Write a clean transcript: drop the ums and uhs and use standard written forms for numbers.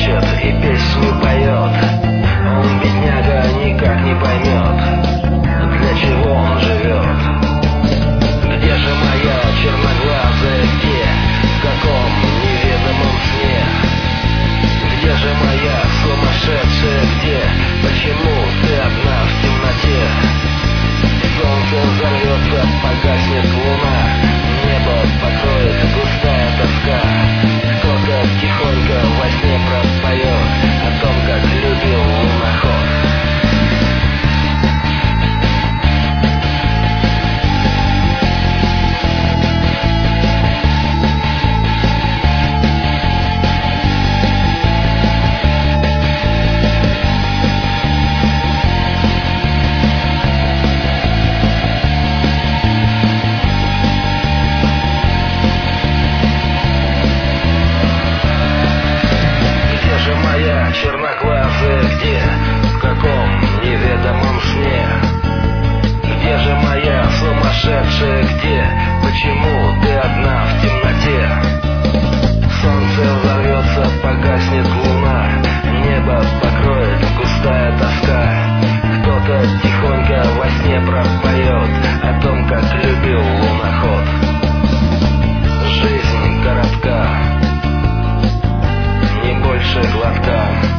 плачет и песню поет. Он, бедняга, никак не поймет, для чего он живет. Где же моя черноглазая, где, в каком неведомом сне? Где же моя сумасшедшая, где, почему ты одна в темноте? Солнце взорвется, погаснет луна, небо покроет густая тоска. Кто-то тихонько во сне пропоет о том, как любил луноход. Черноглазая, где, в каком неведомом сне? Где же моя сумасшедшая, где, почему ты одна в темноте? Солнце взорвется, погаснет луна, небо покроет густая тоска. Кто-то тихонько во сне пропоет о том, как любил луноход. Жизнь коротка, не больше глотка.